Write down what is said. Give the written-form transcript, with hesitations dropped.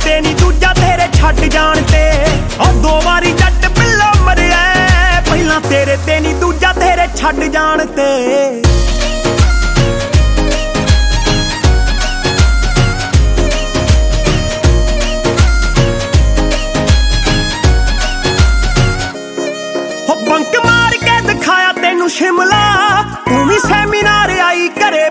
ਤੇ ਨੀ ਦੂਜਾ ਤੇਰੇ ਛੱਡ ਜਾਣ ਤੇ। ਉਹ 2 ਵਾਰੀ ਜੱਟ ਪਿੱਲੋ ਮਰਿਆ, ਪਹਿਲਾਂ ਤੇਰੇ ਤੇ ਨੀ ਦੂਜਾ ਤੇਰੇ ਛੱਡ ਜਾਣ ਤੇ। ਬੰਕ ਮਾਰ ਕੇ ਦਿਖਾਇਆ ਤੈਨੂੰ ਸ਼ਿਮਲਾ, ਤੂੰ ਵੀ ਸੈਮੀਨਾਰ ਆਈ ਘਰੇ